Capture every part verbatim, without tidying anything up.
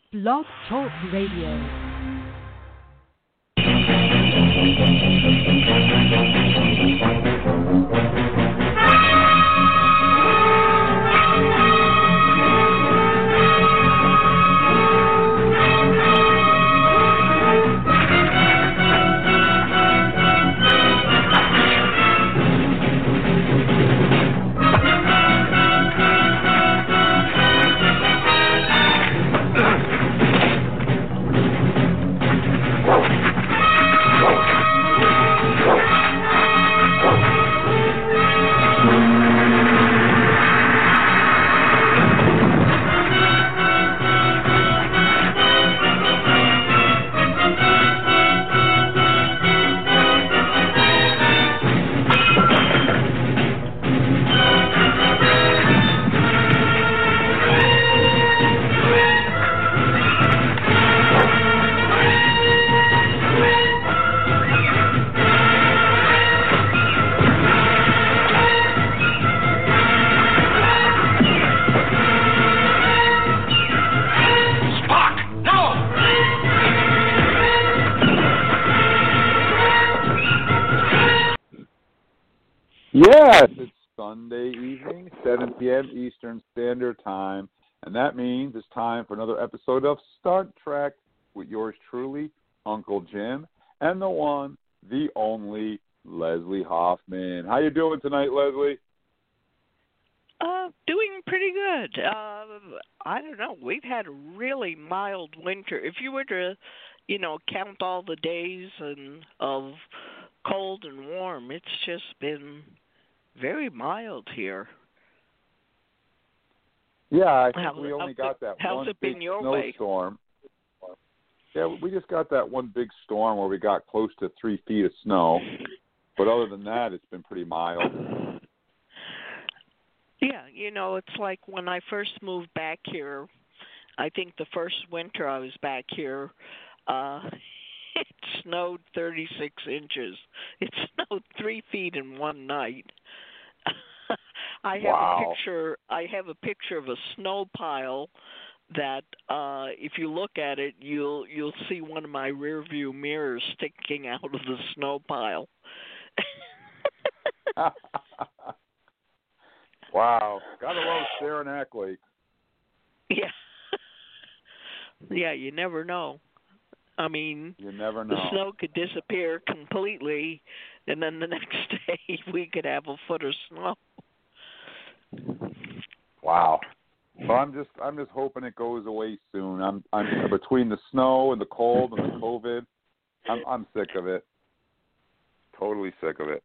Blog Talk Radio. Yes, it's Sunday evening, seven p.m. Eastern Standard Time, and that means it's time for another episode of Star Trek with yours truly, Uncle Jim, and the one, the only, Leslie Hoffman. How you doing tonight, Leslie? Uh, doing pretty good. Uh, I don't know. We've had a really mild winter. If you were to, you know, count all the days and of cold and warm, it's just been very mild here. Yeah, I think how's, we only how's got it, that how's one it big been your snowstorm. Way? Yeah, we just got that one big storm where we got close to three feet of snow. But other than that, it's been pretty mild. Yeah, you know, it's like when I first moved back here, I think the first winter I was back here, uh, it snowed thirty-six inches. It snowed three feet in one night. I have Wow. a picture. I have a picture of a snow pile that, uh, if you look at it, you'll you'll see one of my rear view mirrors sticking out of the snow pile. Wow, gotta love Saranac Lake. Yeah, yeah. You never know. I mean, you never know. The snow could disappear completely, and then the next day we could have a foot of snow. Wow. So I'm just I'm just hoping it goes away soon. I'm I'm between the snow and the cold and the COVID. I'm I'm sick of it. Totally sick of it.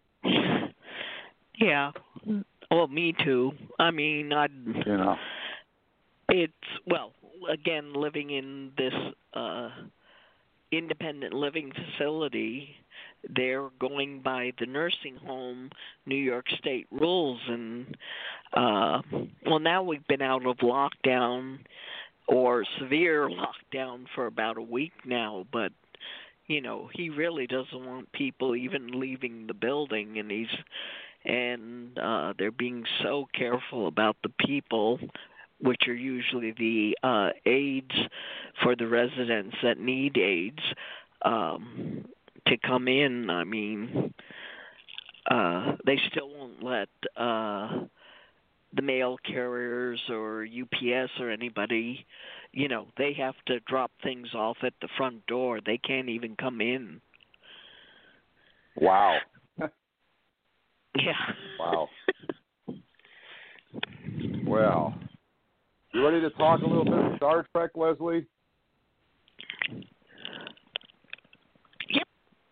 Yeah. Well, me too. I mean, I. You know. It's well, again, living in this uh, independent living facility, they're going by the nursing home New York State rules, and uh, well, now we've been out of lockdown or severe lockdown for about a week now, but you know, he really doesn't want people even leaving the building, and he's and uh, they're being so careful about the people, which are usually the uh, aides for the residents that need aides, um, to come in. I mean, uh, they still won't let uh, the mail carriers or U P S or anybody, you know, they have to drop things off at the front door. They can't even come in. Wow. Yeah. Wow. Well, you ready to talk a little bit of Star Trek, Leslie? Yep.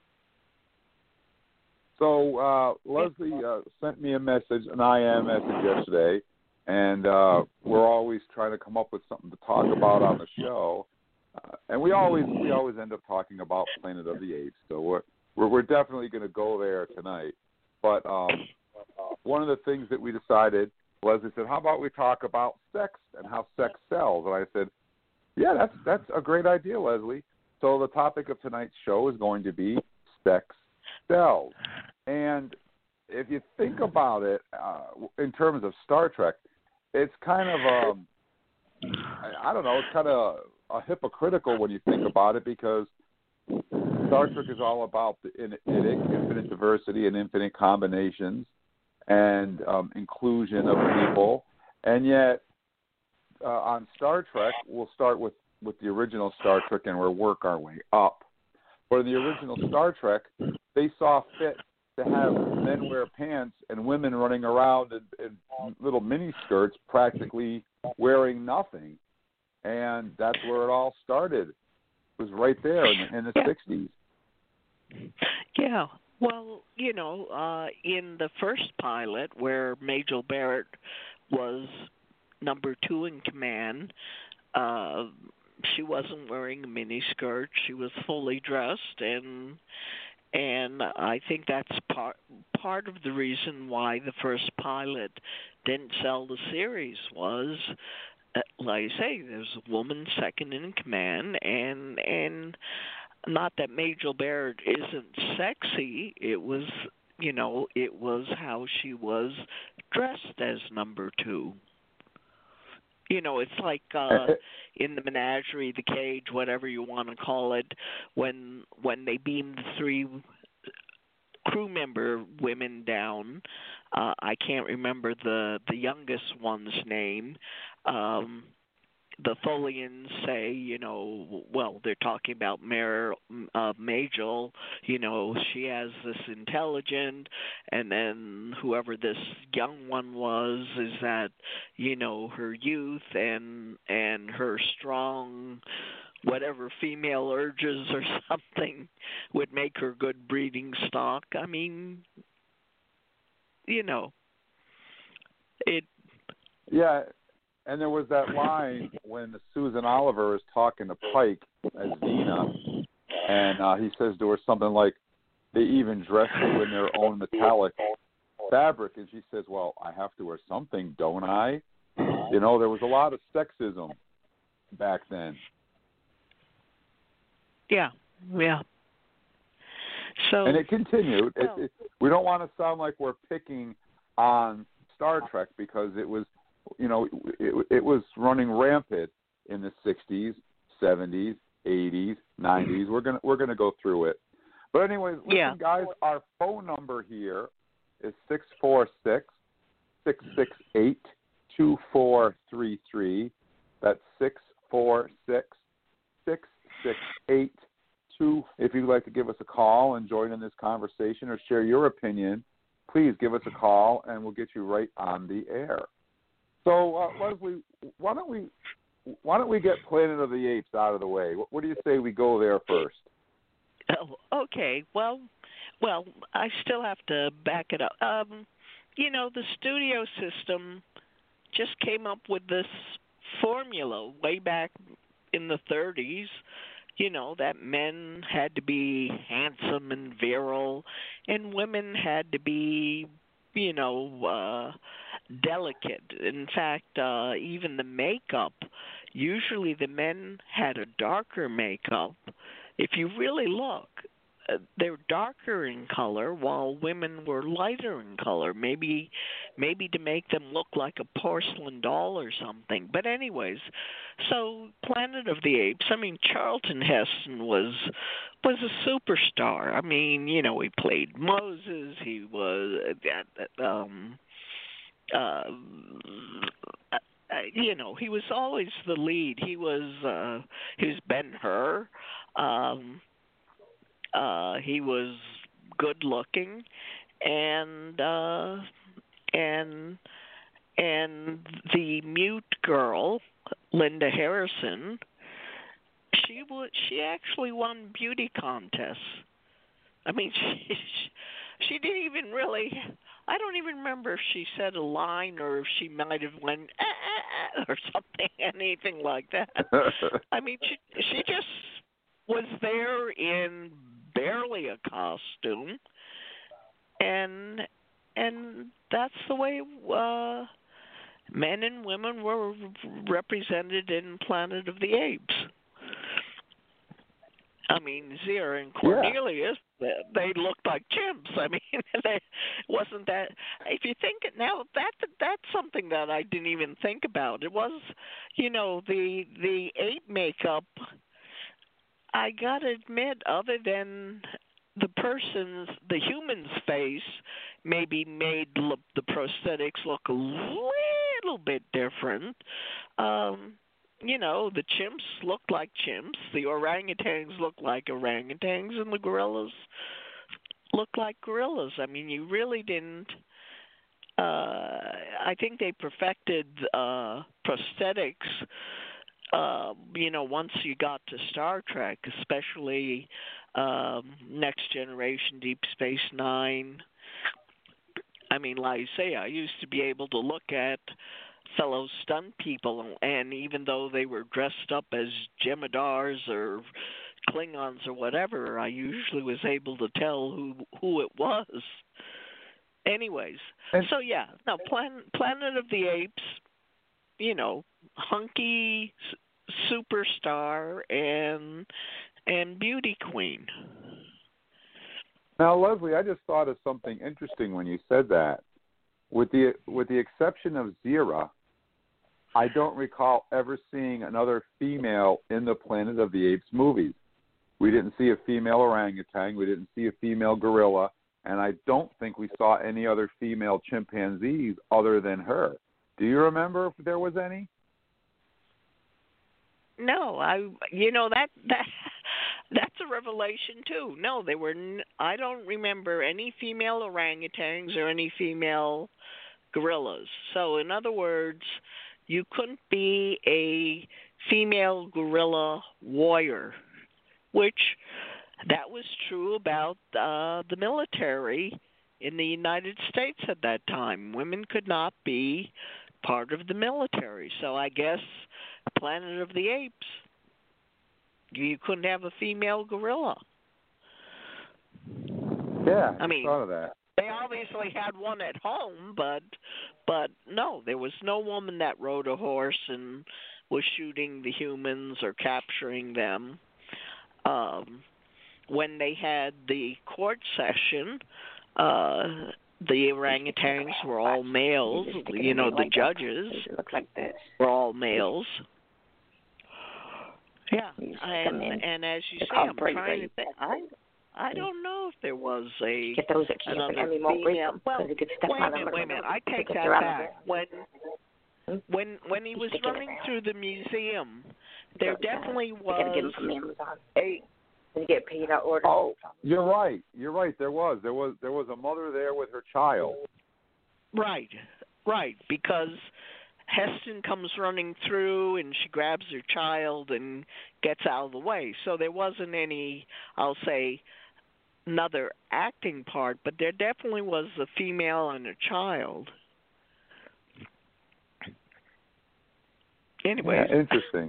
So uh, Leslie uh, sent me a message, an I M message yesterday, and uh, we're always trying to come up with something to talk about on the show, uh, and we always we always end up talking about Planet of the Apes. So we're we're, we're definitely going to go there tonight. But um, one of the things that we decided, Leslie said, how about we talk about sex and how sex sells? And I said, yeah, that's that's a great idea, Leslie. So the topic of tonight's show is going to be sex sells. And if you think about it uh, in terms of Star Trek, it's kind of, um, I, I don't know, it's kind of uh, hypocritical when you think about it, because Star Trek is all about the in, in, infinite diversity and infinite combinations and um, inclusion of people, and yet uh, on Star Trek, we'll start with, with the original Star Trek and we'll work our way up. But in the original Star Trek, they saw fit to have men wear pants and women running around in, in little mini skirts, practically wearing nothing, and that's where it all started. It was right there in the, in the yeah. sixties. Yeah. Well, you know, uh, in the first pilot where Majel Barrett was number two in command, uh, she wasn't wearing a miniskirt. She was fully dressed, and and I think that's part part of the reason why the first pilot didn't sell the series was, uh, like I say, there's a woman second in command, and and not that Majel Barrett isn't sexy. It was, you know, it was how she was dressed as number two. You know, it's like uh, in the menagerie, the cage, whatever you want to call it, when when they beam the three crew member women down. Uh, I can't remember the the youngest one's name. Um, the Tholians say, you know, well, they're talking about Mer, uh, Majel, you know, she has this intelligent, and then whoever this young one was is that, you know, her youth and and her strong, whatever female urges or something would make her good breeding stock. I mean, you know, it. Yeah. And there was that line when Susan Oliver is talking to Pike as Dina, and uh, he says to her something like, they even dress you in their own metallic fabric. And she says, well, I have to wear something, don't I? You know, there was a lot of sexism back then. Yeah, yeah. So, and it continued. Well, it, it, we don't want to sound like we're picking on Star Trek, because it was, you know, it, it was running rampant in the sixties, seventies, eighties, nineties. We're gonna we're gonna go through it. But anyways, listen, yeah. guys, our phone number here is six four six, six six eight, two four three three. That's six four six, six six eight, two. If you'd like to give us a call and join in this conversation or share your opinion, please give us a call and we'll get you right on the air. So, uh, Leslie, why don't we why don't we get Planet of the Apes out of the way? What, what do you say we go there first? Oh, okay. Well, well, I still have to back it up. Um, you know, the studio system just came up with this formula way back in the thirties. You know, that men had to be handsome and virile, and women had to be, you know, uh, delicate. In fact, uh, even the makeup, usually the men had a darker makeup. If you really look, uh, they're darker in color, while women were lighter in color. Maybe, maybe to make them look like a porcelain doll or something. But anyways, so Planet of the Apes. I mean, Charlton Heston was was a superstar. I mean, you know, he played Moses. He was uh, um. Uh, uh, you know, he was always the lead. He was uh, he was Ben-Hur. Um, uh, he was good looking, and uh, and and the mute girl, Linda Harrison. She was she actually won beauty contests. I mean, she she didn't even really. I don't even remember if she said a line or if she might have went ah, ah, ah, or something, anything like that. I mean, she she just was there in barely a costume, and and that's the way uh, men and women were represented in Planet of the Apes. I mean, Zira and Cornelius, yeah. they, they looked like chimps. I mean, they, wasn't that? If you think it now, that that's something that I didn't even think about. It was, you know, the the ape makeup makeup, I gotta admit, other than the person's, the human's face, maybe made look, the prosthetics look a little bit different. Um, you know, the chimps look like chimps, the orangutans look like orangutans, and the gorillas look like gorillas. I mean, you really didn't. Uh, I think they perfected uh, prosthetics. Uh, you know, once you got to Star Trek, especially um, Next Generation, Deep Space Nine. I mean, like I say, I used to be able to look at fellow stunt people, and even though they were dressed up as Jemadars or Klingons or whatever, I usually was able to tell who who it was. Anyways, And, so yeah, no, Plan, Planet of the Apes, you know, hunky s- superstar and and beauty queen. now, Leslie, I just thought of something interesting when you said that. With the with the exception of Zira, I don't recall ever seeing another female in the Planet of the Apes movies. We didn't see a female orangutan. We didn't see a female gorilla. And I don't think we saw any other female chimpanzees other than her. Do you remember if there was any? No, I you know that that that's a revelation too. No, they were. N- I don't remember any female orangutans or any female gorillas. So, in other words, you couldn't be a female gorilla warrior, which that was true about uh, the military in the United States at that time. Women could not be part of the military. So I guess Planet of the Apes, you couldn't have a female gorilla. Yeah, I mean, thought of that. they obviously had one at home, but but no, there was no woman that rode a horse and was shooting the humans or capturing them. Um, when they had the court session, uh, the orangutans were all males. You know, the judges were all males. Yeah, and and as you say, I'm trying to think. I I don't know if there was a Get those that can't another any more break female. them, Well, 'cause you could step wait on a them minute, wait a and minute. I take stick that their back. underwear. When Hmm? when when he was Stick it in running there. through the museum, there Got that. definitely You gotta get them was from Amazon. a And you get paid out order. Oh, you're right. You're right. There was there was there was a mother there with her child. right, right, because Heston comes running through and she grabs her child and gets out of the way. So there wasn't any, I'll say, another acting part, but there definitely was a female and a child. Anyway, Yeah, interesting.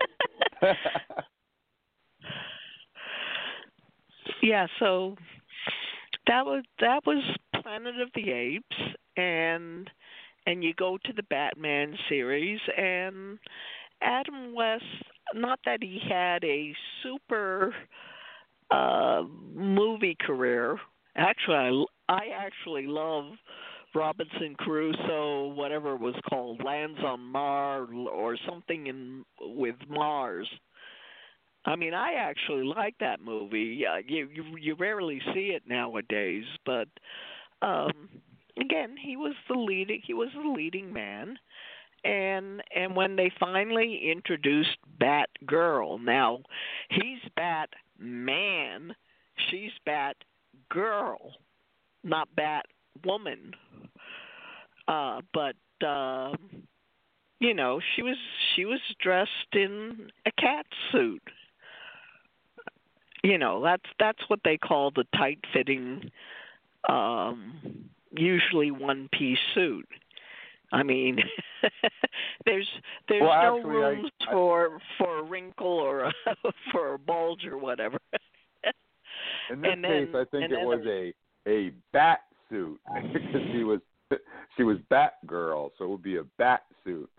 yeah, so that was that was Planet of the Apes, and and you go to the Batman series, and Adam West, not that he had a super uh, movie career. Actually, I, I actually love Robinson Crusoe, whatever it was called, Lands on Mars or something in with Mars. I mean, I actually like that movie. Uh, you, you you rarely see it nowadays, but um, again, he was the leading he was the leading man, and and when they finally introduced Batgirl, now he's Batman, she's Batgirl, not Batwoman. Uh, but uh, you know, she was she was dressed in a cat suit. You know, that's that's what they call the tight-fitting, um, usually one-piece suit. I mean, there's there's Well, no actually, room I- for for a wrinkle or a, for a bulge or whatever. In this And case, then- I think and it then- was a a bat suit because she was she was Batgirl, so it would be a bat suit.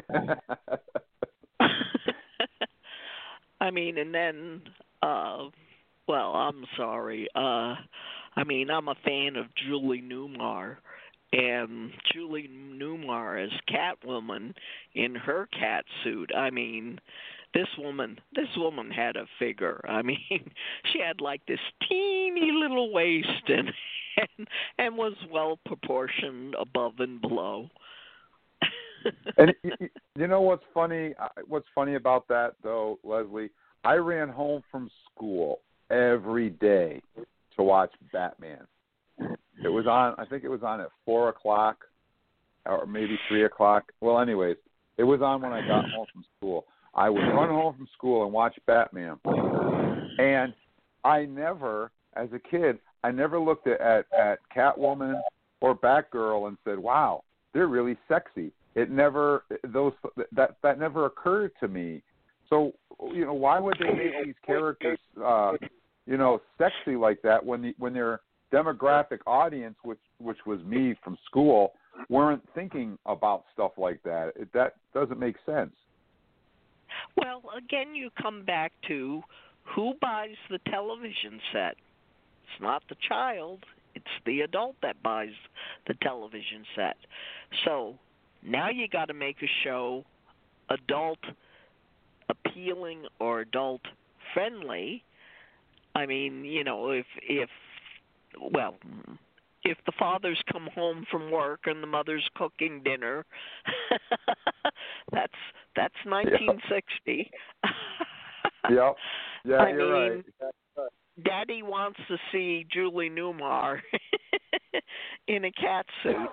I mean, and then, uh, well, I'm sorry. Uh, I mean, I'm a fan of Julie Newmar, and Julie Newmar as Catwoman in her cat suit. I mean, this woman, this woman had a figure. I mean, she had like this teeny little waist and and, and was well proportioned above and below. And you know what's funny? What's funny about that, though, Leslie? I ran home from school every day to watch Batman. It was on. I think it was on at four o'clock, or maybe three o'clock. Well, anyways, it was on when I got home from school. I would run home from school and watch Batman. And I never, as a kid, I never looked at, at, at Catwoman or Batgirl and said, wow, they're really sexy. It never, those that, that never occurred to me. So, you know, why would they make these characters, uh, you know, sexy like that when the, when their demographic audience, which, which was me from school, weren't thinking about stuff like that? It, that doesn't make sense. Well, again, you come back to who buys the television set. It's not the child. It's the adult that buys the television set. So now you got to make a show adult appealing or adult friendly. I mean, you know, if if well, if the fathers come home from work and the mother's cooking dinner, that's that's nineteen sixty. Yep. Yeah, I you're mean, right. Daddy wants to see Julie Newmar in a cat suit.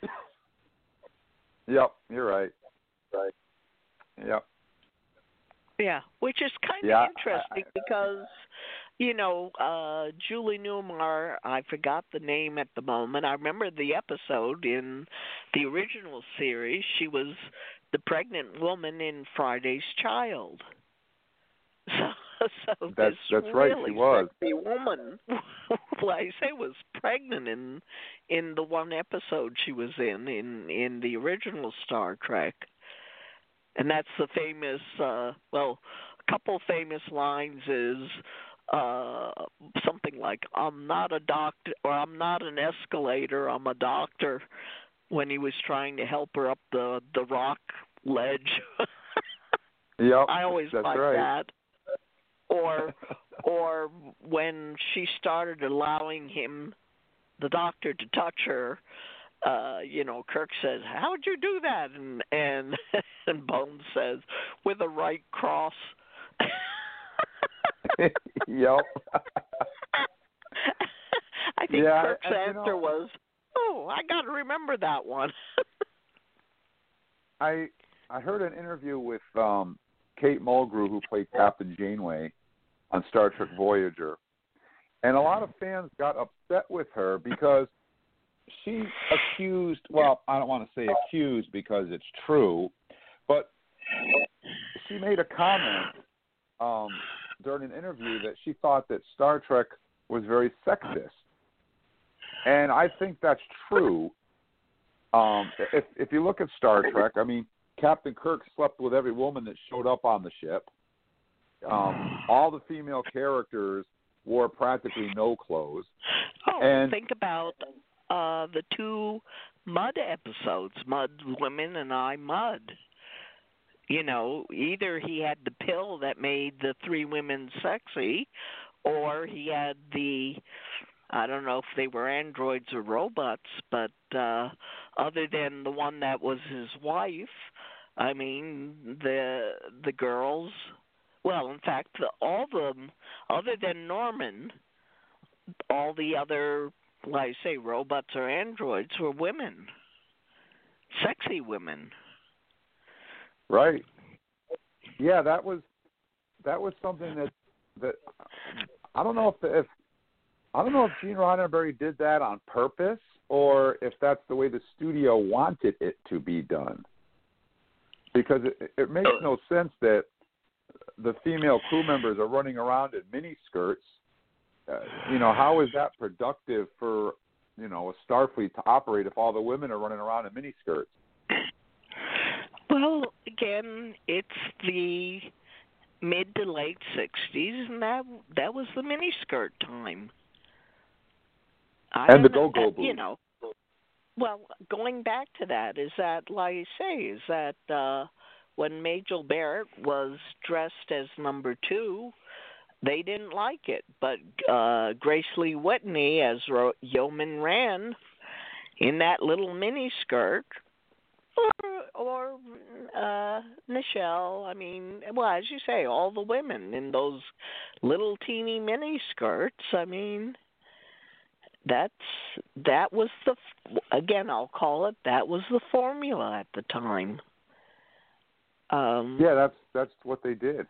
Yep, you're right. Right. Yep. Yeah, which is kind of yeah, interesting I, I, because, you know, uh, Julie Newmar, I forgot the name at the moment. I remember the episode in the original series. She was the pregnant woman in Friday's Child. So, so that's this that's really right. She was. sexy woman, like I say, was pregnant in in the one episode she was in in in the original Star Trek, and that's the famous. Uh, well, a couple famous lines is uh, something like "I'm not a doctor" or "I'm not an escalator. I'm a doctor." When he was trying to help her up the the rock ledge. Yep, I always that's like right. that. Or, or when she started allowing him, the doctor, to touch her, uh, you know, Kirk says, "How'd you do that?" And and and Bones says, "With a right cross." Yep. I think yeah, Kirk's and, answer know, was, "Oh, I got to remember that one." I I heard an interview with um, Kate Mulgrew, who played Captain Janeway on Star Trek Voyager, and a lot of fans got upset with her because she accused, well, I don't want to say accused because it's true, but she made a comment um, during an interview that she thought that Star Trek was very sexist. And I think that's true. Um, if if you look at Star Trek, I mean, Captain Kirk slept with every woman that showed up on the ship. Um, all the female characters wore practically no clothes. Oh, and think about uh, the two Mud episodes, Mud Women and I Mud. You know, either he had the pill that made the three women sexy, or he had the, I don't know if they were androids or robots, but uh, other than the one that was his wife, I mean, the the girls, well, in fact, the, all of them, other than Norman, all the other, like I say, robots or androids were women, sexy women. Right. Yeah, that was that was something that that I don't know if if I don't know if Gene Roddenberry did that on purpose or if that's the way the studio wanted it to be done. Because it, it makes no sense that the female crew members are running around in miniskirts. Uh, you know, how is that productive for, you know, a Starfleet to operate if all the women are running around in miniskirts? Well, again, it's the mid to late sixties, and that that was the miniskirt time. I and the know, go-go boots. You know, well, going back to that, is that, like I say, is that uh, when Majel Barrett was dressed as number two, they didn't like it. But uh, Grace Lee Whitney as Ro- Yeoman Rand in that little mini skirt, or, or uh, Nichelle, I mean, well, as you say, all the women in those little teeny mini skirts, I mean, that's that was the, again, I'll call it, that was the formula at the time. Um, yeah, that's that's what they did.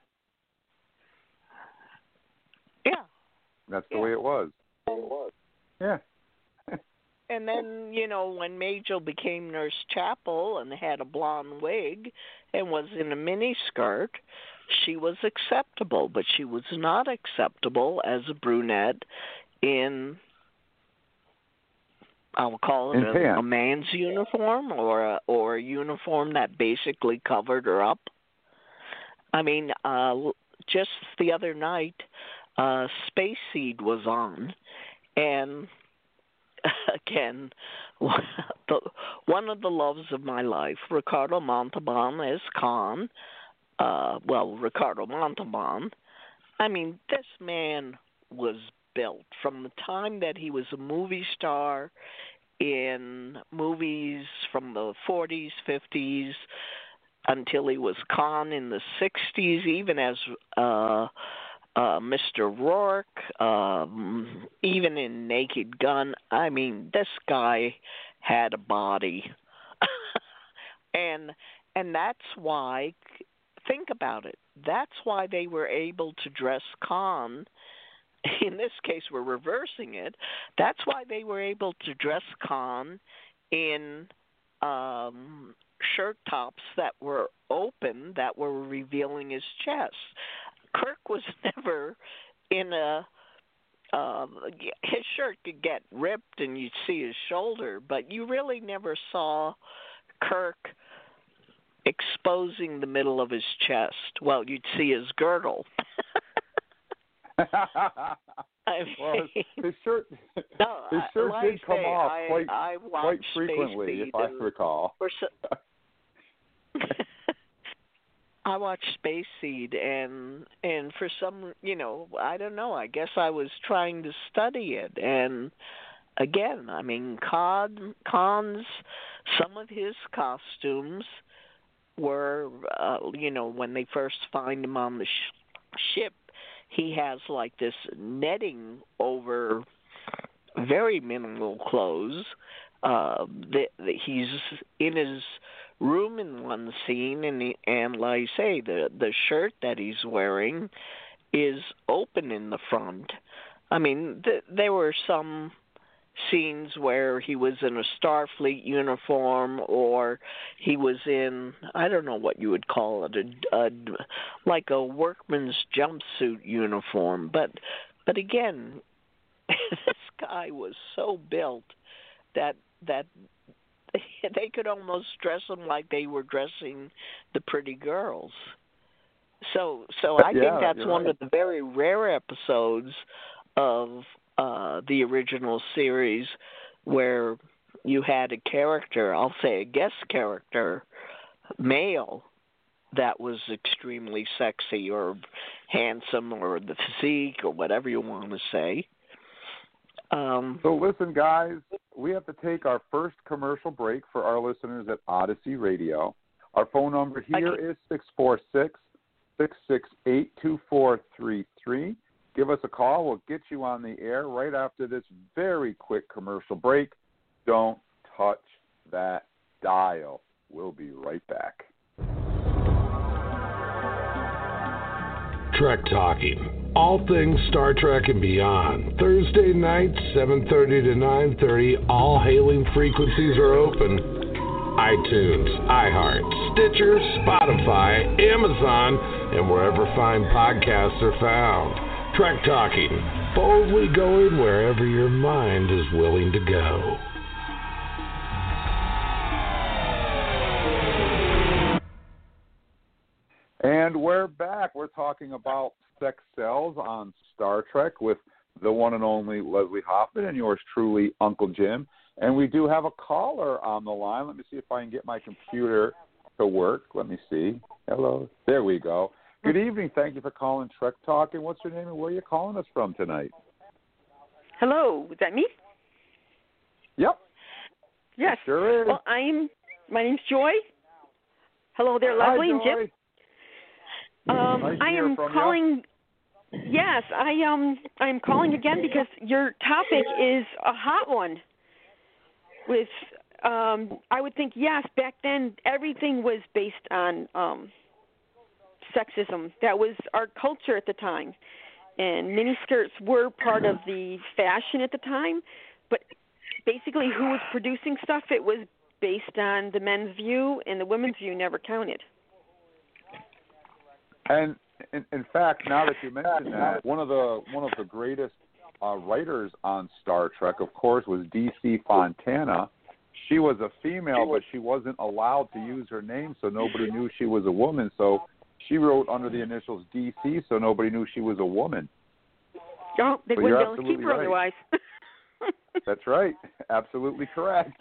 Yeah. That's the yeah. way it was. Yeah. And then, you know, when Majel became Nurse Chapel and had a blonde wig and was in a mini skirt, she was acceptable, but she was not acceptable as a brunette in, I'll call it a, a man's uniform or a, or a uniform that basically covered her up. I mean, uh, just the other night, uh, Space Seed was on, and again, the, one of the loves of my life, Ricardo Montalban as Khan. Uh, well, Ricardo Montalban. I mean, this man was built from the time that he was a movie star in movies from the forties, fifties, until he was Khan in the sixties, even as uh, uh, Mister Rourke, um, even in Naked Gun. I mean, this guy had a body. and and that's why, think about it, that's why they were able to dress Khan. In this case, we're reversing it. That's why they were able to dress Khan in um, shirt tops that were open, that were revealing his chest. Kirk was never in a, um, his shirt could get ripped and you'd see his shoulder, but you really never saw Kirk exposing the middle of his chest. Well, you'd see his girdle. I mean, well, his, his shirt, no, his shirt like did come say, off I, quite, I quite frequently, if I recall. So, I watched Space Seed, and and for some, you know, I don't know. I guess I was trying to study it, and again, I mean, Khan, Khan's some of his costumes were, uh, you know, when they first find him on the sh- ship. He has like this netting over very minimal clothes. Uh, the, the, he's in his room in one scene, and he, and like I say, the the shirt that he's wearing is open in the front. I mean, th- there were some scenes where he was in a Starfleet uniform, or he was in, I don't know what you would call it, a, a like a workman's jumpsuit uniform. But but again, this guy was so built that that they could almost dress him like they were dressing the pretty girls. So so I yeah, think that's one right. of the very rare episodes of uh, the original series where you had a character, I'll say a guest character, male, that was extremely sexy or handsome or the physique or whatever you want to say. Um, so listen, guys, we have to take our first commercial break for our listeners at Odyssey Radio. Our phone number here okay. is six four six, six six eight, two four three three. Give us a call. We'll get you on the air right after this very quick commercial break. Don't touch that dial. We'll be right back. Trek Talking. All things Star Trek and beyond. Thursday nights, seven thirty to nine thirty. All hailing frequencies are open. iTunes, iHeart, Stitcher, Spotify, Amazon, and wherever fine podcasts are found. Trek Talking, boldly going wherever your mind is willing to go. And we're back. We're talking about sex cells on Star Trek with the one and only Leslie Hoffman and yours truly, Uncle Jim. And we do have a caller on the line. Let me see if I can get my computer to work. Let me see. Hello. There we go. Good evening. Thank you for calling Trek Talk. And what's your name and where are you calling us from tonight? Hello. Is that me? Yep. Yes. It sure is. Well, I'm. My name's Joy. Hello there, Leslie Hi, and Jim. Um, nice to I hear am from calling. You. Yes, I um, I'm calling again because your topic is a hot one. With, um, I would think yes. Back then, everything was based on um, sexism. That was our culture at the time, and miniskirts were part of the fashion at the time. But basically, who was producing stuff? It was based on the men's view, and the women's view never counted. And in, in fact, now that you mention that, one of the one of the greatest uh, writers on Star Trek, of course, was D C Fontana. She was a female, but she wasn't allowed to use her name, so nobody knew she was a woman. So she wrote under the initials D C, so nobody knew she was a woman. Oh, they so wouldn't you're be able to keep her right. otherwise. That's right. Absolutely correct.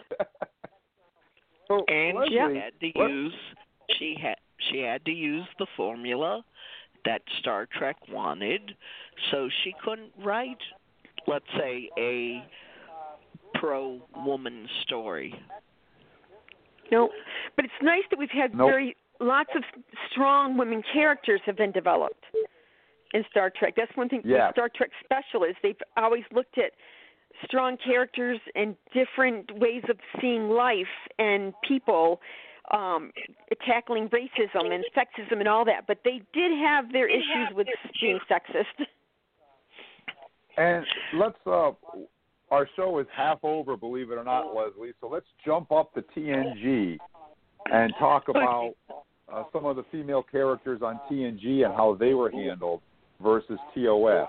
so, and Leslie, she had to what? use she had she had to use the formula that Star Trek wanted, so she couldn't write, let's say, a pro-woman story. No, but it's nice that we've had nope. very lots of strong women characters have been developed in Star Trek. That's one thing yeah. the Star Trek special is. They've always looked at strong characters and different ways of seeing life and people, um, tackling racism and sexism and all that. But they did have their issues with being sexist. And let's, uh, our show is half over, believe it or not, Leslie, so let's jump up to T N G and talk about uh, some of the female characters on T N G and how they were handled versus T O S.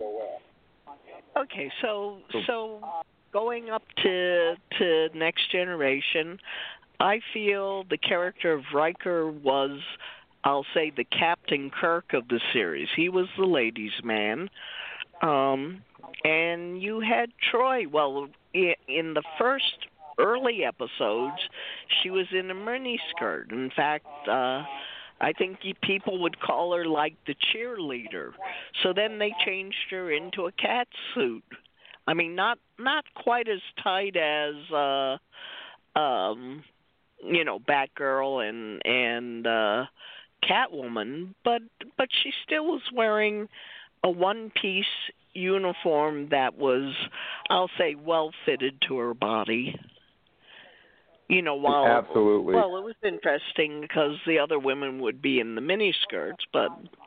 Okay, so so going up to to Next Generation, I feel the character of Riker was, I'll say, the Captain Kirk of the series. He was the ladies' man. Um, and you had Troy. Well, in the first early episodes, she was in a miniskirt. In fact, uh, I think people would call her like the cheerleader. So then they changed her into a cat suit. I mean, not not quite as tight as, uh, um, you know, Batgirl and and uh, Catwoman, but but she still was wearing a one-piece uniform that was, I'll say, well fitted to her body. You know, while Absolutely. Well, it was interesting because the other women would be in the miniskirts, but.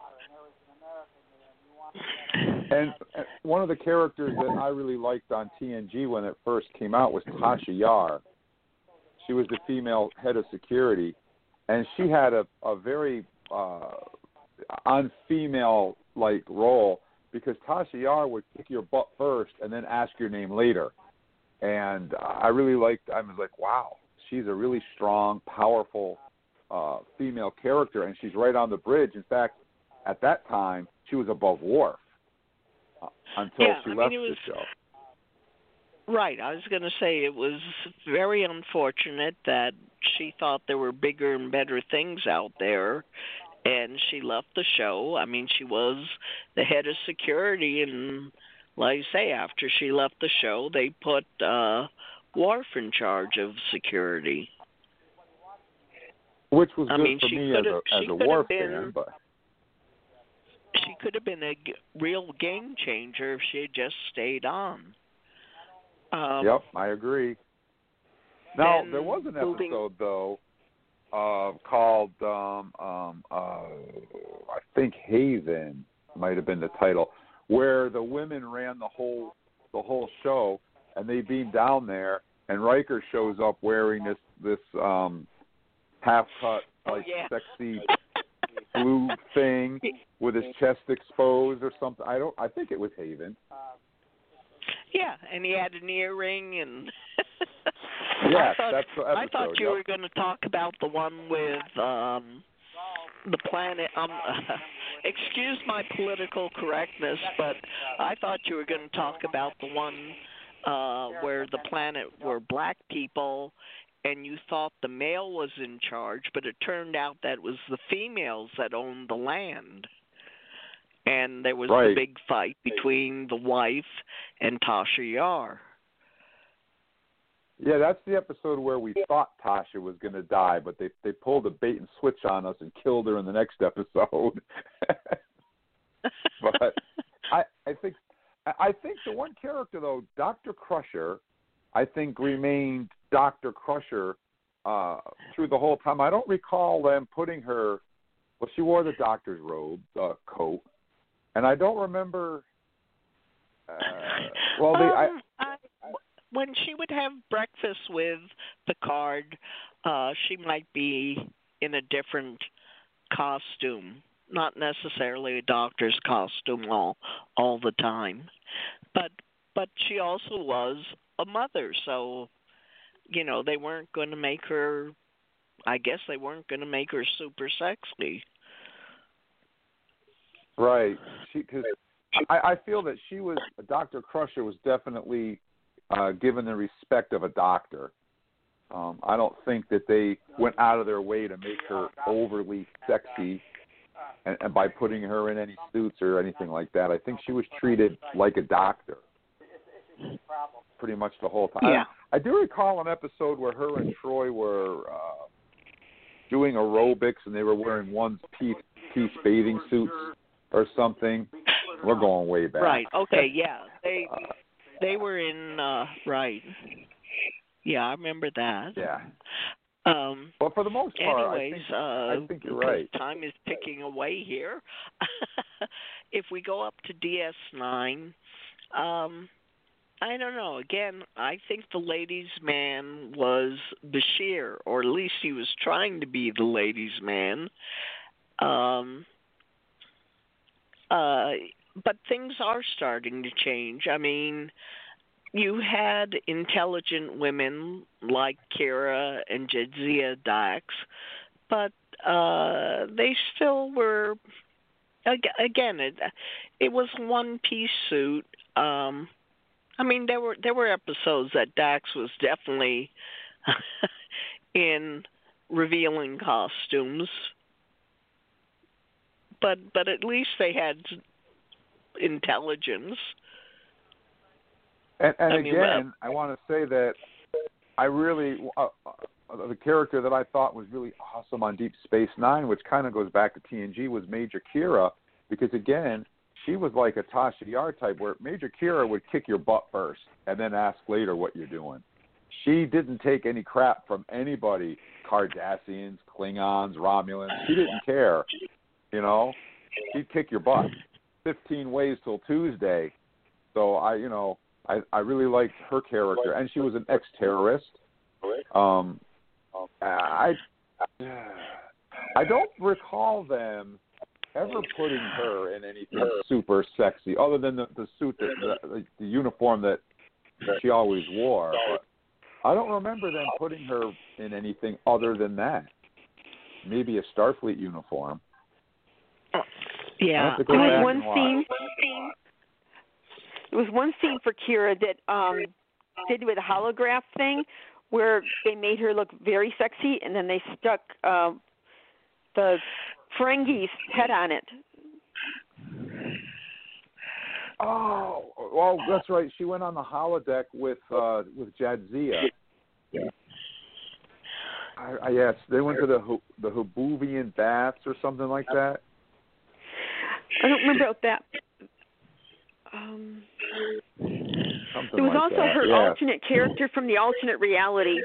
And one of the characters that I really liked on T N G when it first came out was Tasha Yar. She was the female head of security, and she had a, a very uh, unfemale-like role because Tasha Yar would kick your butt first and then ask your name later. And I really liked, I was like, wow, she's a really strong, powerful uh, female character, and she's right on the bridge. In fact, at that time, she was above Worf uh, until yeah, she I left mean, it was, the show. Right. I was going to say it was very unfortunate that she thought there were bigger and better things out there, and she left the show. I mean, she was the head of security, and like I say, after she left the show, they put uh, Worf in charge of security. Which was I good mean, for she me as a, as she a Worf been, fan, but she could have been a g- real game changer if she had just stayed on. Um, yep, I agree. Now, then there was an moving- episode, though, uh, called, um, um, uh, I think Haven might have been the title, where the women ran the whole the whole show, and they beam down there, and Riker shows up wearing this this um, half-cut, Oh, like, yeah. sexy blue thing with his chest exposed or something. I don't. I think it was Haven. Yeah, and he had an earring, and Yes, I thought, that's the episode. I thought you yep. were going to talk about the one with um, the planet. Um, excuse my political correctness, but I thought you were going to talk about the one uh, where the planet were black people, and you thought the male was in charge, but it turned out that it was the females that owned the land. And there was right. the big fight between the wife and Tasha Yar. Yeah, that's the episode where we thought Tasha was going to die, but they they pulled a bait and switch on us and killed her in the next episode. But I I think I think the one character though, Doctor Crusher, I think remained Doctor Crusher uh, through the whole time. I don't recall them putting her. Well, she wore the doctor's robe, uh, coat, and I don't remember. Uh, well, they. Um, I, I, when she would have breakfast with Picard, uh, she might be in a different costume, not necessarily a doctor's costume all all the time, but but she also was a mother, so you know they weren't going to make her. I guess they weren't going to make her super sexy. Right. She, cause I, I feel that she was, Doctor Crusher was definitely uh, given the respect of a doctor. Um, I don't think that they went out of their way to make her overly sexy and, and by putting her in any suits or anything like that. I think she was treated like a doctor pretty much the whole time. Yeah. I, I do recall an episode where her and Troy were uh, doing aerobics and they were wearing one-piece piece bathing suits or something. We're going way back. Right. Okay. Yeah. They they were in. Uh, right. Yeah, I remember that. Yeah. Um, but for the most part, anyways, I think, uh, I think you're right. Time is ticking away here. If we go up to D S nine, um, I don't know. Again, I think the ladies' man was Bashir, or at least he was trying to be the ladies' man. Um, uh, but things are starting to change. I mean, you had intelligent women like Kira and Jadzia Dax, but uh, they still were, again, it, it was one-piece suit. Um, I mean, there were there were episodes that Dax was definitely in revealing costumes, but but at least they had intelligence. And, and I mean, again, uh, I want to say that I really uh, uh, the character that I thought was really awesome on Deep Space Nine, which kind of goes back to T N G, was Major Kira, because again, she was like a Tasha Yar type, where Major Kira would kick your butt first and then ask later what you're doing. She didn't take any crap from anybody, Cardassians, Klingons, Romulans. She didn't care, you know. She'd kick your butt. Fifteen ways till Tuesday. So I, you know, I, I really liked her character, and she was an ex-terrorist. Um, I, I don't recall them ever putting her in anything super sexy, other than the, the suit, that, the, the uniform that she always wore. But I don't remember them putting her in anything other than that. Maybe a Starfleet uniform. Yeah, there was one scene. There was one scene for Kira that um, did with a holograph thing, where they made her look very sexy, and then they stuck uh, the Ferengi's head on it. Oh, well, that's right. She went on the holodeck with uh, with Jadzia. Yeah. I, I, yes, they went to the the Habuvian baths or something like that. I don't remember about that. Um, something there was like also that. her yeah. alternate character from the alternate reality.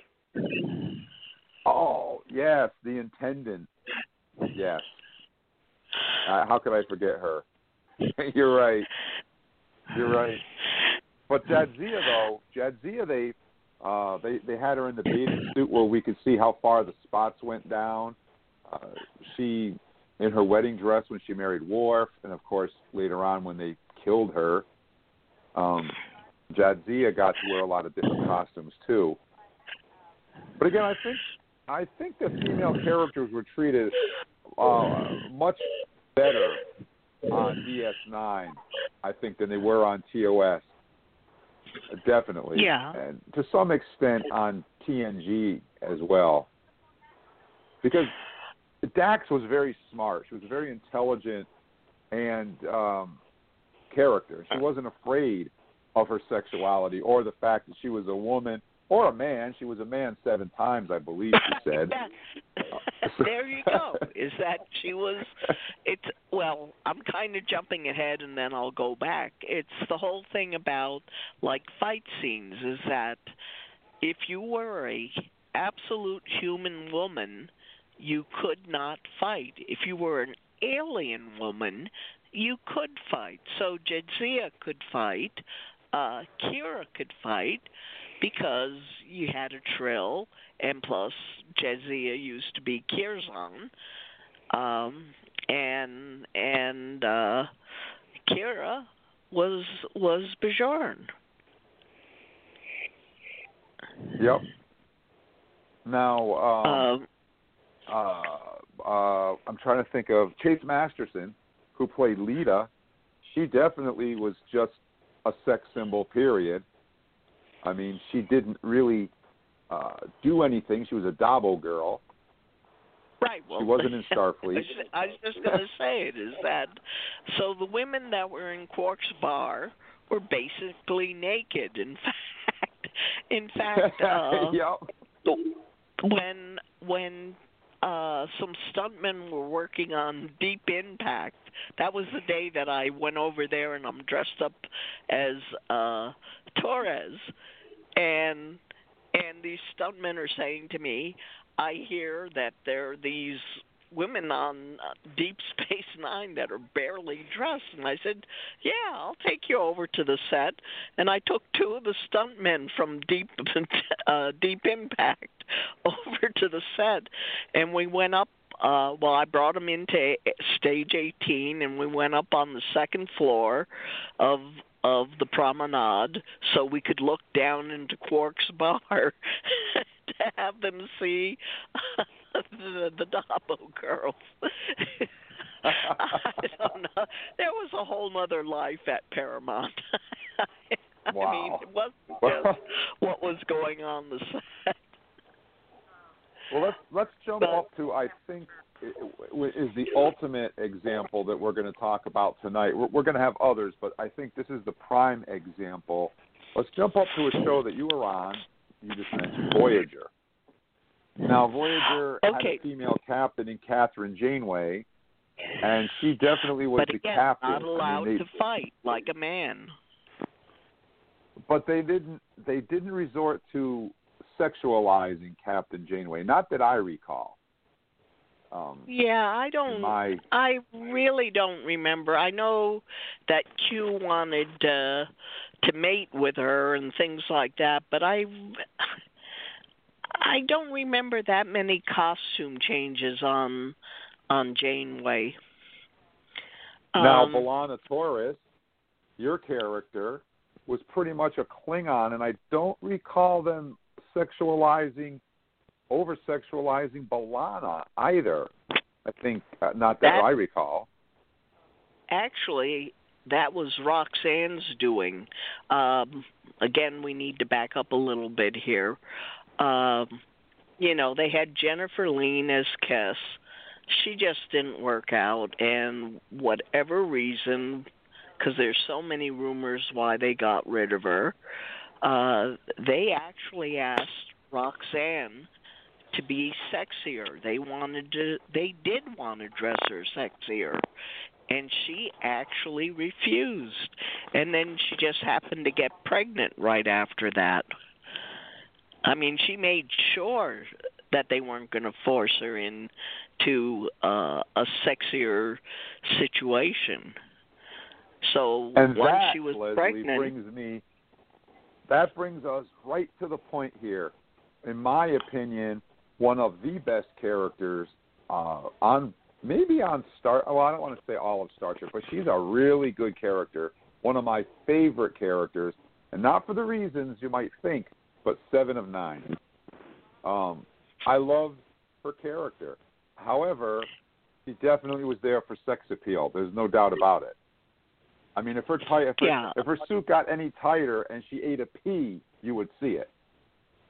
Oh, yes, the intendant. Yes. Uh, how could I forget her? You're right. You're right. But Jadzia, though, Jadzia, they, uh, they they had her in the bathing suit where we could see how far the spots went down. Uh, she, in her wedding dress when she married Worf, and of course later on when they killed her, um, Jadzia got to wear a lot of different costumes too. But again, I think I think the female characters were treated uh, much better on D S nine, I think, than they were on T O S. Definitely. Yeah. And to some extent on T N G as well. Because Dax was very smart. She was a very intelligent and um, character. She wasn't afraid of her sexuality or the fact that she was a woman or a man. She was a man seven times, I believe she said. There you go. Is that she was, it's, well, I'm kind of jumping ahead and then I'll go back. It's the whole thing about, like, fight scenes is that if you were a absolute human woman, you could not fight. If you were an alien woman, you could fight. So Jadzia could fight, uh, Kira could fight, because you had a Trill, and plus Jadzia used to be Kirzon, um, and and uh, Kira was was Bajorn. Yep. Now, um, uh, uh, uh, I'm trying to think of Chase Masterson, who played Lita. She definitely was just a sex symbol, period. I mean, she didn't really uh, do anything. She was a Dabo girl. Right. Well, she wasn't in Starfleet. I was just going to say it is that. So the women that were in Quark's bar were basically naked. In fact, in fact, uh, yep. when when uh, some stuntmen were working on Deep Impact, that was the day that I went over there, and I'm dressed up as uh, Torres, and and these stuntmen are saying to me, I hear that there are these women on Deep Space Nine that are barely dressed. And I said, yeah, I'll take you over to the set. And I took two of the stuntmen from Deep uh, Deep Impact over to the set, and we went up. Uh, well, I brought them into stage eighteen, and we went up on the second floor of of the promenade so we could look down into Quark's bar to have them see the, the Dabo girls. I don't know. There was a whole other life at Paramount. I wow. mean, it wasn't just what was going on the set. Well, let's let's jump but, up to, I think, is the ultimate example that we're going to talk about tonight. We're, we're going to have others, but I think this is the prime example. Let's jump up to a show that you were on. You just mentioned Voyager. Now, Voyager okay. had a female captain in Catherine Janeway, and she definitely was but the again, captain. not allowed I mean, they, to fight like a man. But they didn't. They didn't resort to sexualizing Captain Janeway. Not that I recall. Um, yeah, I don't. My, I really don't remember. I know that Q wanted uh, to mate with her and things like that, but I, I don't remember that many costume changes on on Janeway. Now, Um, B'Elanna Torres, your character, was pretty much a Klingon, and I don't recall them sexualizing, over-sexualizing B'Elanna either. I think, uh, not that, that I recall. Actually, that was Roxanne's doing. Um, again, we need to back up a little bit here. Um, you know, they had Jennifer Lean as Kess. She just didn't work out, and whatever reason, because there's so many rumors why they got rid of her, uh, they actually asked Roxanne to be sexier. They wanted to, they did want to dress her sexier, and she actually refused. And then she just happened to get pregnant right after that. I mean, she made sure that they weren't going to force her into uh, a sexier situation. So and once that, she was Leslie, pregnant, brings me. That brings us right to the point here. In my opinion, one of the best characters uh, on maybe on Star. Oh, I don't want to say all of Star Trek, but she's a really good character. One of my favorite characters, and not for the reasons you might think, but Seven of Nine. Um, I love her character. However, she definitely was there for sex appeal. There's no doubt about it. I mean, if her, tight, if, her yeah. if her suit got any tighter and she ate a pea, you would see it.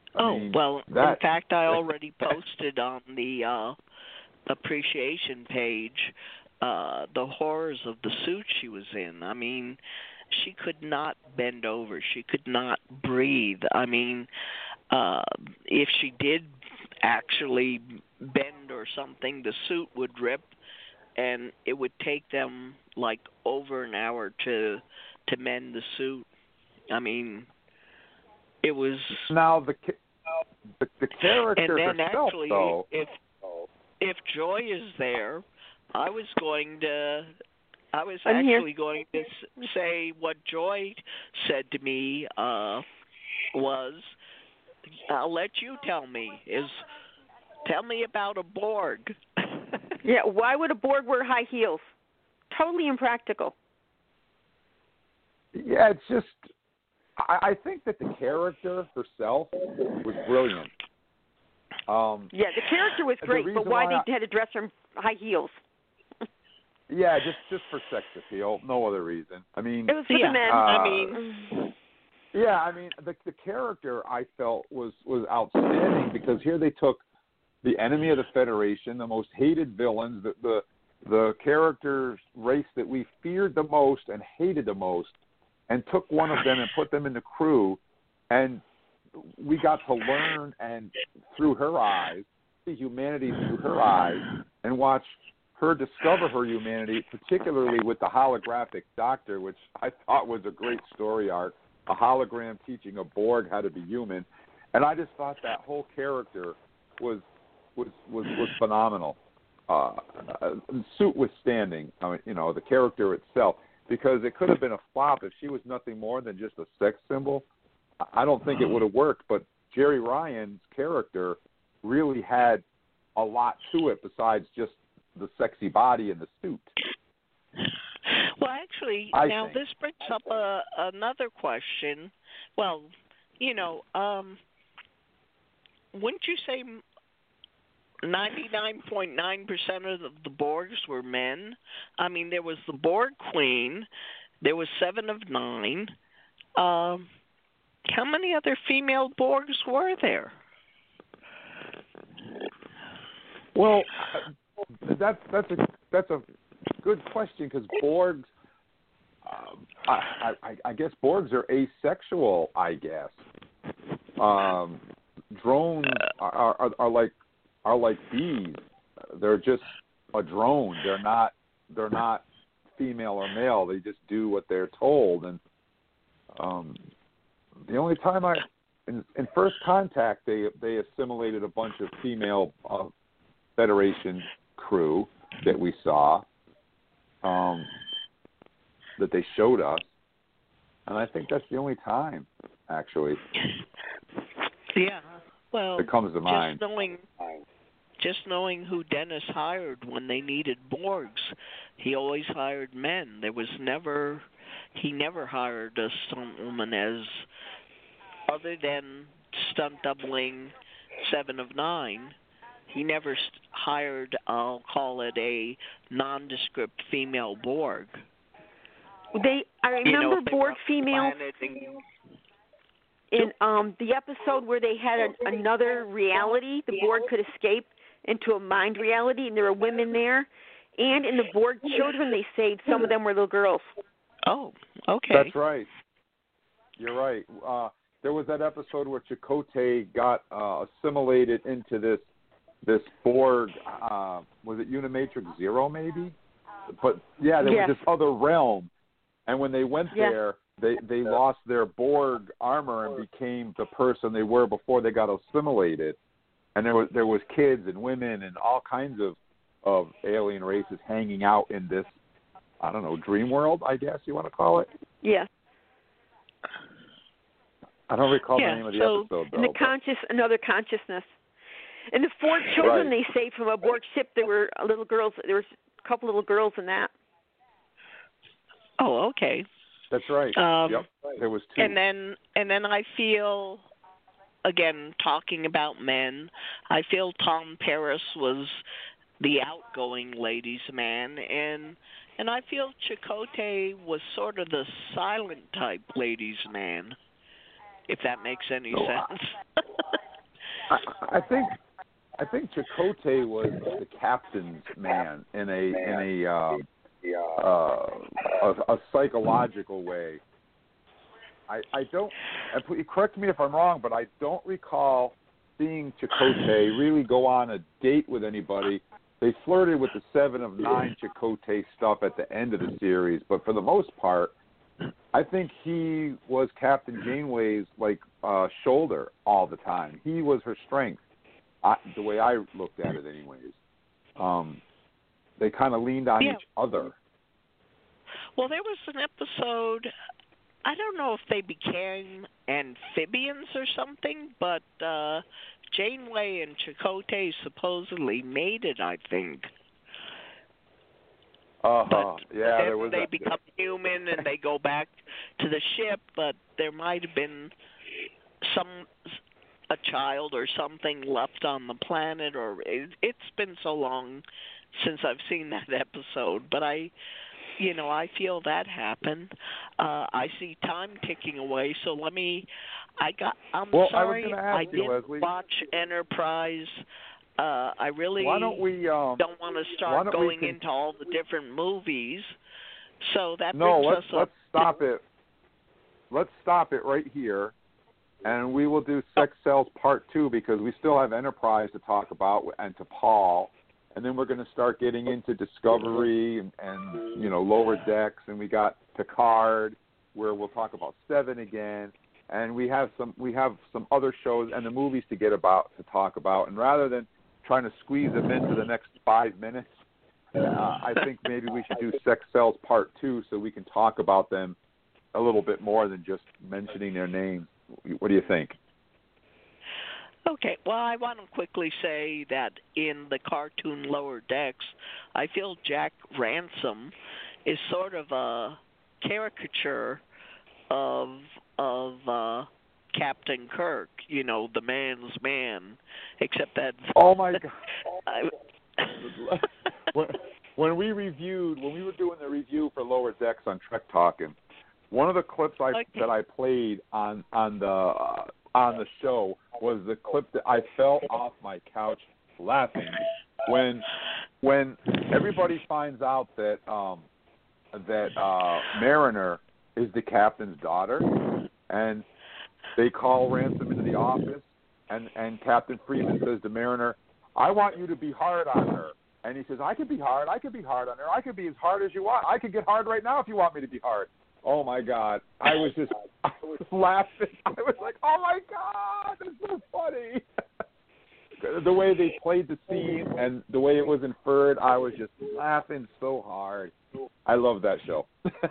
I oh mean, well, that, in fact, I already posted on the uh, appreciation page uh, the horrors of the suit she was in. I mean, she could not bend over. She could not breathe. I mean, uh, if she did actually bend or something, the suit would rip, and it would take them like over an hour to to mend the suit. I mean, it was now the the, the character and then herself, actually, though. if if Joy is there, I was going to. I was I'm here. actually going to s- say what Joy said to me uh, was, I'll let you tell me, is tell me about a Borg. Yeah, why would a Borg wear high heels? Totally impractical. Yeah, it's just. I, I think that the character herself was brilliant. Um, Yeah, the character was the great, but reason why why they had to dress her in high heels? yeah, just just for sex appeal, no other reason. I mean, It was for yeah, the men. uh, I mean, yeah, I mean the the character I felt was was outstanding because here they took the enemy of the Federation, the most hated villains, the the the character race that we feared the most and hated the most, and took one of them and put them in the crew, and we got to learn and through her eyes, see humanity through her eyes, and watch her discover her humanity, particularly with the holographic doctor, which I thought was a great story arc, a hologram teaching a Borg how to be human, and I just thought that whole character was was was, was phenomenal. Uh, uh, suit withstanding, I mean, you know, the character itself, because it could have been a flop if she was nothing more than just a sex symbol. I don't think it would have worked, but Jerry Ryan's character really had a lot to it besides just the sexy body and the suit. well, actually, I now think. this brings up a, another question. Well, you know, um, wouldn't you say ninety-nine point nine percent of the, the Borgs were men? I mean, there was the Borg Queen, there was Seven of Nine. Um, how many other female Borgs were there? Well, that's that's a that's a good question because Borgs, um, I, I I guess Borgs are asexual. I guess um, drones are, are are like are like bees. They're just a drone. They're not they're not female or male. They just do what they're told. And um, the only time I in, in First Contact they they assimilated a bunch of female uh, Federation crew that we saw, um, that they showed us, and I think that's the only time, actually. Yeah, well, that comes to mind. Just knowing, just knowing who Dennis hired when they needed Borgs, he always hired men. There was never, he never hired a stunt woman as, other than stunt doubling Seven of Nine. He never st- hired, I'll call it a nondescript female Borg. They, I remember you know, if they Borg were females and, in um the episode where they had a, another reality. The Borg could escape into a mind reality, and there were women there. And in the Borg children, they said some of them were little girls. Oh, okay. That's right. You're right. Uh, there was that episode where Chakotay got uh, assimilated into this this Borg. Uh, was it Unimatrix Zero, maybe? But yeah, there Yes. was this other realm, and when they went Yes. there, they they lost their Borg armor and became the person they were before they got assimilated. And there was there was kids and women and all kinds of of alien races hanging out in this, I don't know, dream world, I guess you want to call it. Yeah. I don't recall Yeah, the name of the so episode though. And the but- conscious, another consciousness. And the four children Right. they saved from a Borg ship, there were little girls. There was a couple little girls in that. Oh, okay. That's right. Um, yep. There was two. And then, and then I feel, again, talking about men, I feel Tom Paris was the outgoing ladies' man, and and I feel Chakotay was sort of the silent type ladies' man, if that makes any No, sense. I, I think I think Chakotay was the captain's man in a in a um, uh, a, a psychological way. I, I don't. Correct me if I'm wrong, but I don't recall seeing Chakotay really go on a date with anybody. They flirted with the seven of nine Chakotay stuff at the end of the series, but for the most part, I think he was Captain Janeway's like uh, shoulder all the time. He was her strength, I, the way I looked at it, anyways. Um, they kind of leaned on yeah. each other. Well, there was an episode. I don't know if they became amphibians or something, but uh, Janeway and Chakotay supposedly mated, I think. Uh-huh. But yeah, then there was they a, become human and they go back to the ship, but there might have been some a child or something left on the planet, or it, it's been so long since I've seen that episode, but I, you know, I feel that happened. Uh, I see time ticking away, so let me. I got. I'm well, sorry. I was going to ask I you, didn't Leslie. watch Enterprise. Uh, I really why don't we, um, don't want to start going con- into all the different movies. So that no, brings let's, us let's up. stop to, it. Let's stop it right here, and we will do Sex Cells Part Two because we still have Enterprise to talk about and to Paul, and then we're going to start getting into Discovery and, and you know Lower Decks, and we got Picard, where we'll talk about Seven again. And we have some we have some other shows and the movies to get about to talk about, and rather than trying to squeeze them into the next five minutes, uh, I think maybe we should do Sex Cells Part Two so we can talk about them a little bit more than just mentioning their names. What do you think? Okay, well, I want to quickly say that in the cartoon Lower Decks, I feel Jack Ransom is sort of a caricature of of uh, Captain Kirk, you know, the man's man, except that. Oh my God! I, when, when we reviewed, when we were doing the review for Lower Decks on Trek Talking, one of the clips I okay. that I played on on the uh, on the show was the clip that I fell off my couch laughing when when everybody finds out that um, that uh, Mariner is the captain's daughter, and they call Ransom into the office, and, and Captain Freeman says to Mariner, I want you to be hard on her. And he says, I can be hard, I can be hard on her, I can be as hard as you want. I can get hard right now if you want me to be hard. Oh, my God. I was just I was laughing. I was like, oh, my God, that's so funny. The way they played the scene and the way it was inferred, I was just laughing so hard. I love that show.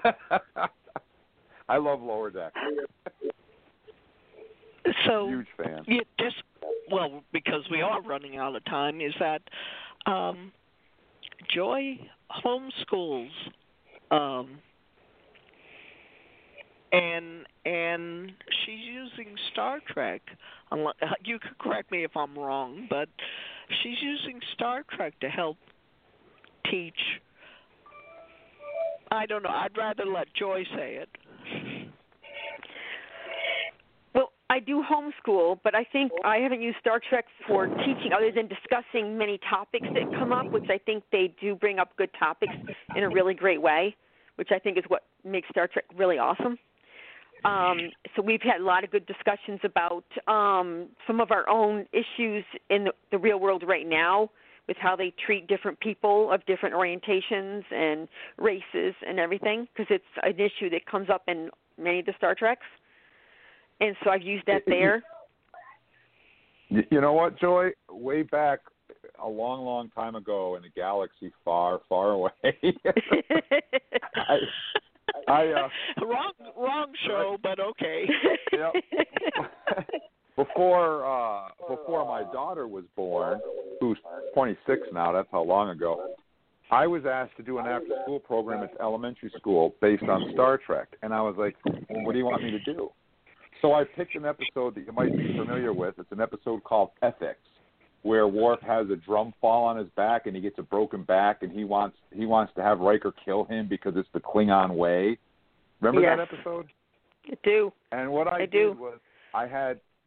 I love Lower Deck. So, huge fan. Yeah, just well, because we are running out of time, is that um, Joy homeschools, um, and and she's using Star Trek. You could correct me if I'm wrong, but she's using Star Trek to help teach. I don't know. I'd rather let Joy say it. Well, I do homeschool, but I think I haven't used Star Trek for teaching other than discussing many topics that come up, which I think they do bring up good topics in a really great way, which I think is what makes Star Trek really awesome. Um, so we've had a lot of good discussions about um, some of our own issues in the, the real world right now, with how they treat different people of different orientations and races and everything, because it's an issue that comes up in many of the Star Treks. And so I've used that there. You know what, Joy? Way back a long, long time ago in a galaxy far, far away. I, I uh, wrong, wrong show, but okay. Yep. Before uh, before my daughter was born, who's twenty-six now, that's how long ago, I was asked to do an after-school program at the elementary school based on Star Trek. And I was like, well, what do you want me to do? So I picked an episode that you might be familiar with. It's an episode called Ethics, where Worf has a drum fall on his back and he gets a broken back, and he wants he wants to have Riker kill him because it's the Klingon way. Remember yes. that episode? I do. And what I, I did do. was I had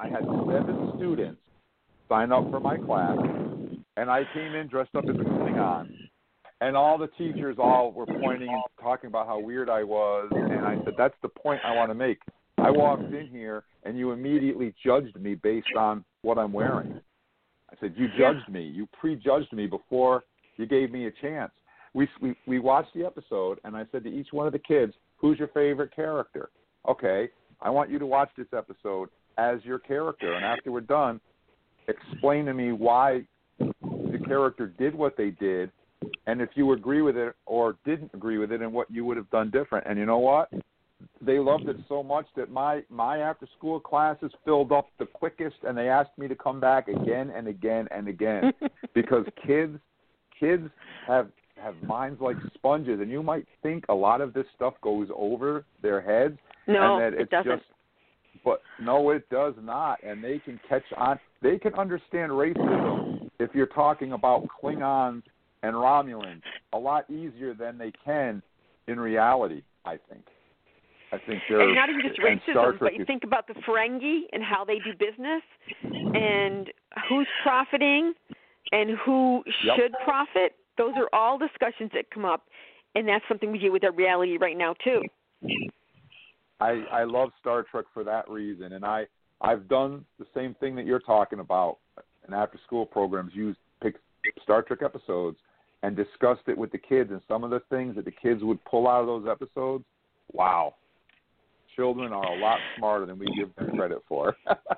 I had seven students sign up for my class, and I came in dressed up as a Klingon. And all the teachers all were pointing and talking about how weird I was, and I said, that's the point I want to make. I walked in here, and you immediately judged me based on what I'm wearing. I said, you judged me. You prejudged me before you gave me a chance. We, we we watched the episode, and I said to each one of the kids, who's your favorite character? Okay, I want you to watch this episode as your character, and after we're done, explain to me why the character did what they did, and if you agree with it or didn't agree with it and what you would have done different. And you know what? They loved it so much that my, my after-school classes filled up the quickest, and they asked me to come back again and again and again because kids kids have have minds like sponges, and you might think a lot of this stuff goes over their heads. No, and that it's it doesn't. Just, but no, it does not, and they can catch on. They can understand racism if you're talking about Klingons and Romulans a lot easier than they can in reality, I think. I think they're and not even just racism, but you is, think about the Ferengi and how they do business, and who's profiting, and who yep. should profit. Those are all discussions that come up, and that's something we do with our reality right now too. I I love Star Trek for that reason, and I I've done the same thing that you're talking about. In after-school programs, use pick Star Trek episodes and discussed it with the kids, and some of the things that the kids would pull out of those episodes. Wow. Children are a lot smarter than we give them credit for.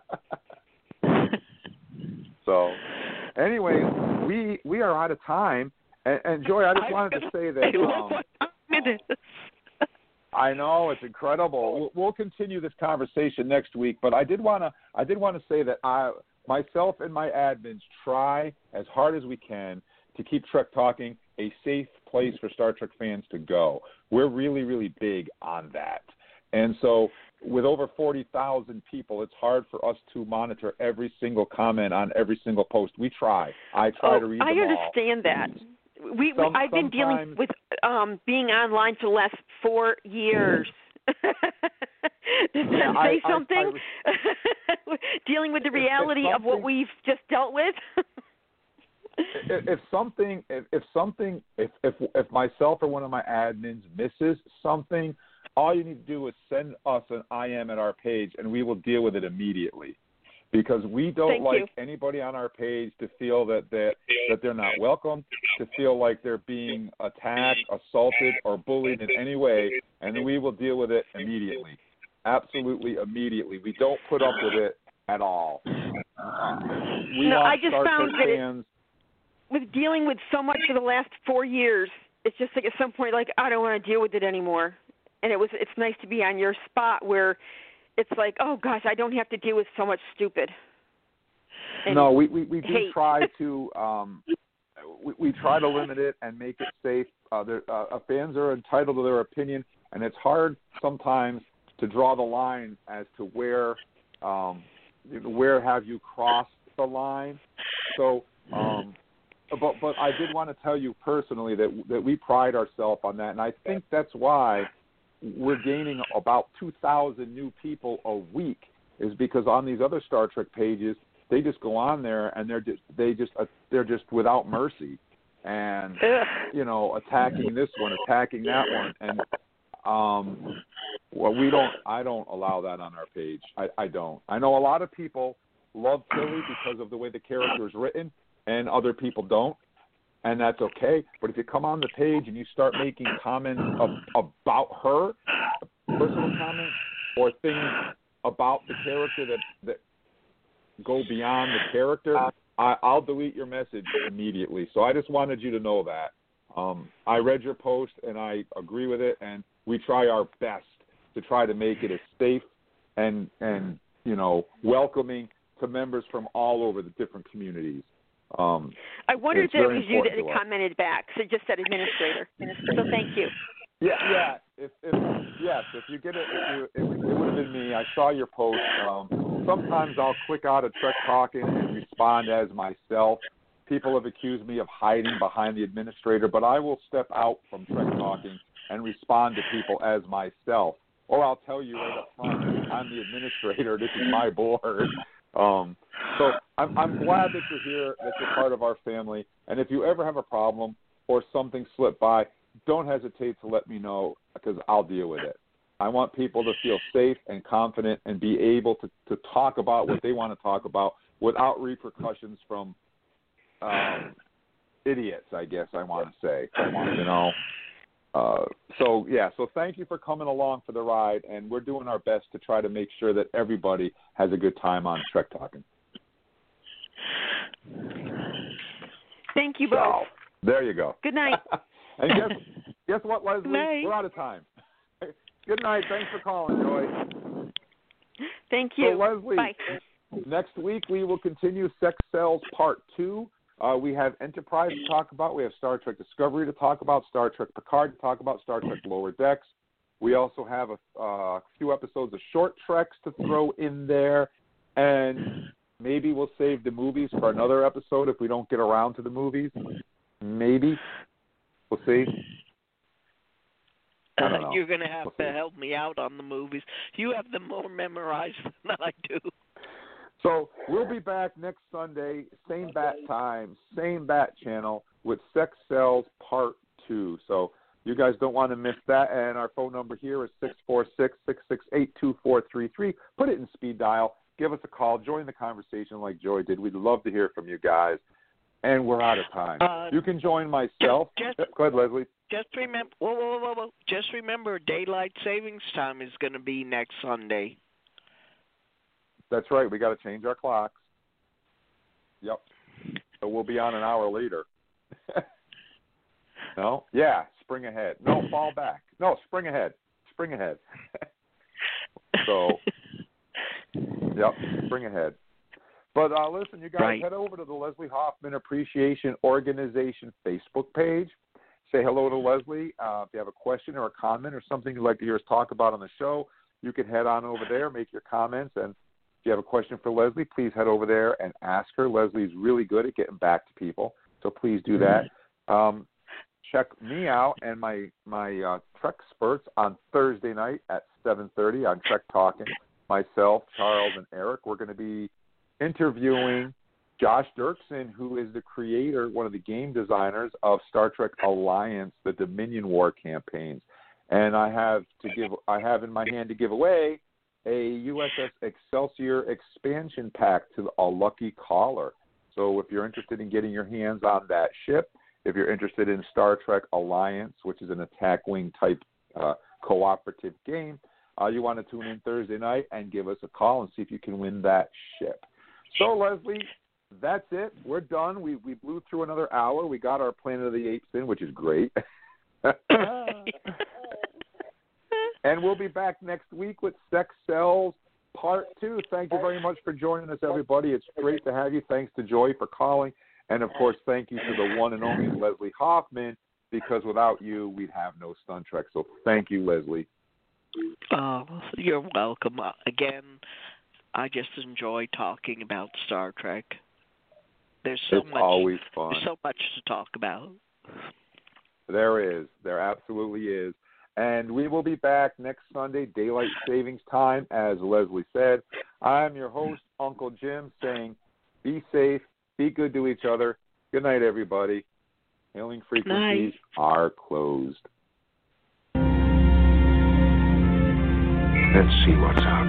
So, anyways, we we are out of time. And, and Joy, I just wanted to say that. Um, I know it's incredible. We'll, we'll continue this conversation next week, but I did want to I did want to say that I myself and my admins try as hard as we can to keep Trek Talking a safe place for Star Trek fans to go. We're really, really big on that. And so with over forty thousand people, it's hard for us to monitor every single comment on every single post. We try. I try oh, to read I them all. I understand that. We, we Some, I've been dealing with um, being online for the last four years. Does that say I, something? I, I, dealing with the reality of what we've just dealt with. if, if something, if, if something, if, if if myself or one of my admins misses something, all you need to do is send us an I M at our page, and we will deal with it immediately. Because we don't Thank like you. anybody on our page to feel that, that that they're not welcome, to feel like they're being attacked, assaulted, or bullied in any way, and we will deal with it immediately. Absolutely immediately. We don't put up with it at all. Uh, we no, want I just Star found Trek that fans. It, with dealing with so much for the last four years, it's just like at some point, like, I don't want to deal with it anymore. And it was it's nice to be on your spot where it's like, oh, gosh, I don't have to deal with so much stupid. No, we, we, we do hate. try to um, we, we try to limit it and make it safe. Uh, uh, fans are entitled to their opinion, and it's hard sometimes to draw the line as to where um, where have you crossed the line. So, um, but but I did want to tell you personally that that we pride ourselves on that, and I think that's why we're gaining about two thousand new people a week, is because on these other Star Trek pages, they just go on there and they're just they just uh, they're just without mercy, and you know, attacking this one, attacking that one, and um, well, we don't. I don't allow that on our page. I, I don't. I know a lot of people love Tilly because of the way the character is written, and other people don't. And that's okay. But if you come on the page and you start making comments of, about her, personal comments, or things about the character that, that go beyond the character, I, I'll delete your message immediately. So I just wanted you to know that. Um, I read your post, and I agree with it, and we try our best to try to make it as safe and, and you know, welcoming to members from all over the different communities. Um, I wondered if it was you that us. commented back, so just said administrator. So thank you. Yeah, yeah. If, if yes, if you get it, if you, it, it would have been me. I saw your post. Um, sometimes I'll click out of Trek Talking and respond as myself. People have accused me of hiding behind the administrator, but I will step out from Trek Talking and respond to people as myself. or I'll tell you right up front, I'm the administrator. This is my board. Um, so I'm, I'm glad that you're here, that you're part of our family. And if you ever have a problem or something slipped by, don't hesitate to let me know because I'll deal with it. I want people to feel safe and confident and be able to, to talk about what they want to talk about without repercussions from um, idiots, I guess I want to say, you know. Uh, so, yeah, so thank you for coming along for the ride, and we're doing our best to try to make sure that everybody has a good time on Trek Talking. Thank you both. So, there you go. Good night. And guess, guess what, Leslie? Night. We're out of time. Good night. Thanks for calling, Joy. Thank you. So, Leslie, Bye. Next week we will continue Sex Cells Part two. Uh, we have Enterprise to talk about. We have Star Trek Discovery to talk about, Star Trek Picard to talk about, Star Trek Lower Decks. We also have a uh, few episodes of Short Treks to throw in there. And maybe we'll save the movies for another episode if we don't get around to the movies. Maybe. We'll see. I don't know. You're going to have we'll to see. help me out on the movies. You have them more memorized than I do. So we'll be back next Sunday, same bat time, same bat channel with Sex Cells Part two. So you guys don't want to miss that. And our phone number here is six four six, six six eight, two four three three. Put it in speed dial. Give us a call. Join the conversation like Joy did. We'd love to hear from you guys. And we're out of time. Uh, you can join myself. Just, Go ahead, Leslie. Just remember, whoa, whoa, whoa, whoa. Just remember, daylight savings time is going to be next Sunday. That's right. We got to change our clocks. Yep. So we'll be on an hour later. No? Yeah. Spring ahead. No, fall back. No, spring ahead. Spring ahead. So, yep, spring ahead. But uh, listen, you guys, right. head over to the Leslie Hoffman Appreciation Organization Facebook page. Say hello to Leslie. Uh, if you have a question or a comment or something you'd like to hear us talk about on the show, you can head on over there, make your comments, and if you have a question for Leslie, please head over there and ask her. Leslie's really good at getting back to people, so please do that. Um, check me out and my my uh, Trek Spurts on Thursday night at seven thirty on Trek Talking. Myself, Charles, and Eric, we're going to be interviewing Josh Dirksen, who is the creator, one of the game designers of Star Trek Alliance, the Dominion War campaigns. And I have to give I have in my hand to give away a U S S Excelsior expansion pack to a lucky caller. So if you're interested in getting your hands on that ship, if you're interested in Star Trek Alliance, which is an attack wing type uh, cooperative game, uh, you want to tune in Thursday night and give us a call and see if you can win that ship. So, Leslie, that's it. We're done. We we blew through another hour. We got our Planet of the Apes in, which is great. And we'll be back next week with Sex Cells Part two. Thank you very much for joining us, everybody. It's great to have you. Thanks to Joy for calling. And, of course, thank you to the one and only Leslie Hoffman, because without you, we'd have no Stun Trek. So thank you, Leslie. Oh, you're welcome. Uh, again, I just enjoy talking about Star Trek. There's so it's much, always fun. There's so much to talk about. There is. There absolutely is. And we will be back next Sunday, Daylight Savings Time, as Leslie said. I'm your host, Uncle Jim, saying be safe, be good to each other. Good night, everybody. Hailing frequencies night. are closed. Let's see what's out